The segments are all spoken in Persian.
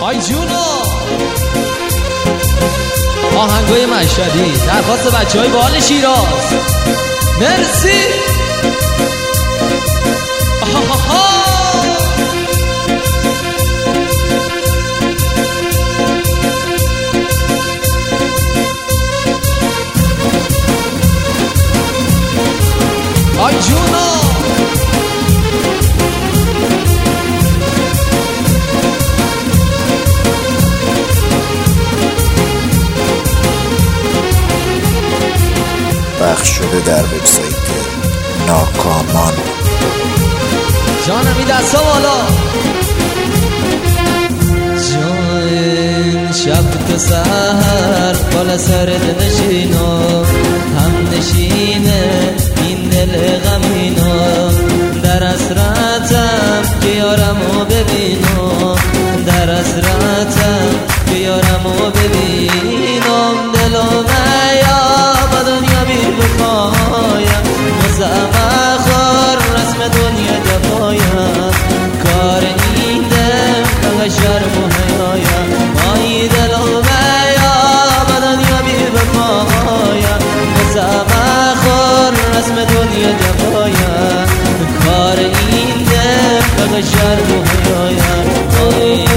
آی جونو آهنگای مشهدی درخواست بچه های بال شیراز. مرسی. آی جونو پخش شده در وبسایت ناکامان. جانم این دستا بالا. جان شب تا سهر بالا سرت نشینا هم نشینه این دل غمینا در اسرتم که یارمو ببینم در اسرتم که یارمو ببینم دلم یا دنیا بیر بخوایم مزعم خور رسم دنیا جفایم کار این دل فقط شرم و حیایم آی دلم یا دنیا بیر بخوایم مزعم خور رسم دنیا جفایم کار این دل فقط شرم و حیایم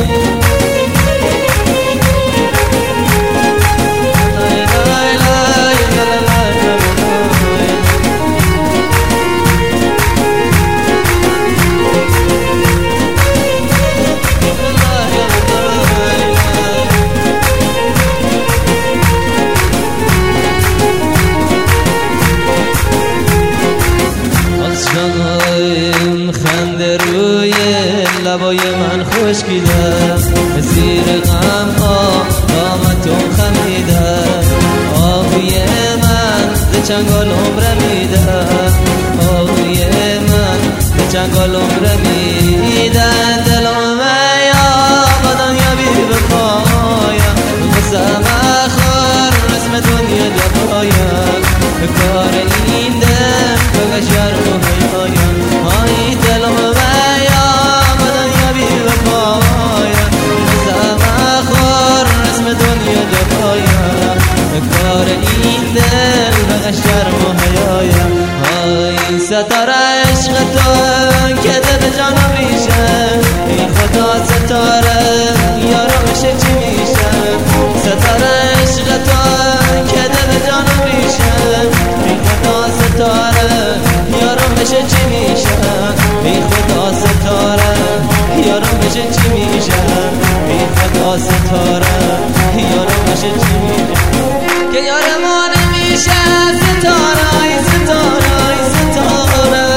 خنده روی لبای من خشکیده زیر غم ها دامتون خمیده آبی من به چنگالم رمیده آبی من به چنگالم رمیده دلم یا دنیا بی بپایم قسم خور رسم دنیا جفایم کار این دل فقط شرم و حیایم آی دلم یا دنیا بی وفایم قسم خور رسم دنیا جفایم کار این دل فقط شرم و حیایم آی ستاره عشق تو که دل جانم ریشه ای خدا ستاره یارو بشه چی میشه ستاره عشق تو که دل جانم ریشه ای خدا ستاره یارو بشه چی میشه ای خدا ستاره یارو بشه چی میشه ای خدا ستاره یارو بشه چی میشه که یار ما نمیشه ستاره ای ستاره ای ستاره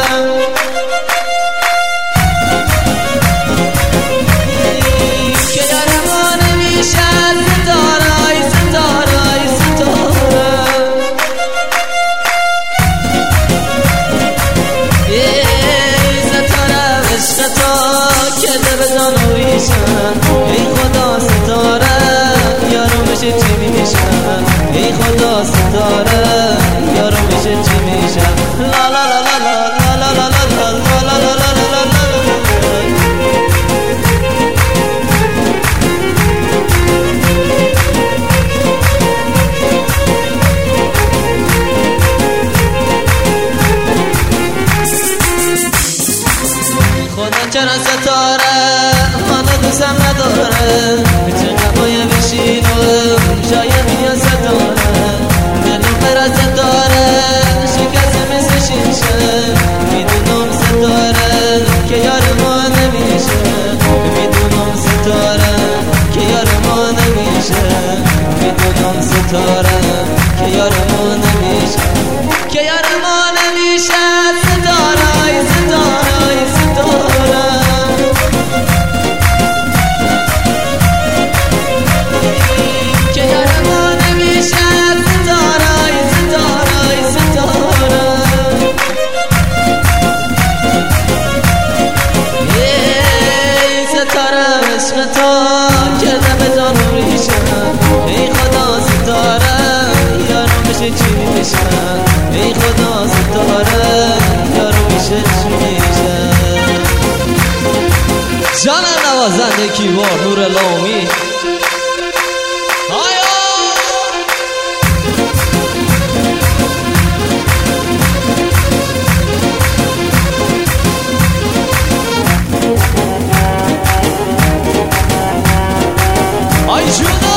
که یار ما نمیشه ستاره ای ستاره ای ستاره ای ستاره عشق تو که دل جانو ریشن ای خدا ستاره یارو بشه چی میشن ای خدا ستاره یارو بشه چی میشن لا لا لا لا لا لا لا لا لا لا لا چرا ستاره منو دوستم نداره چه قبای بشینم شاید میان ستاره دلم برا ستاره شکست مثل شیشه میدونم ستاره که یار ما نمیشه میدونم ستاره که یار ما نمیشه میدونم ستاره که یار ما نمیشه که یار ما نمیشه ستاره ای ستاره ای ستاره که یار ما نمیشه ستاره ای ستاره ای ستاره جان نوازنده کیبورد نور لامی Ayuda!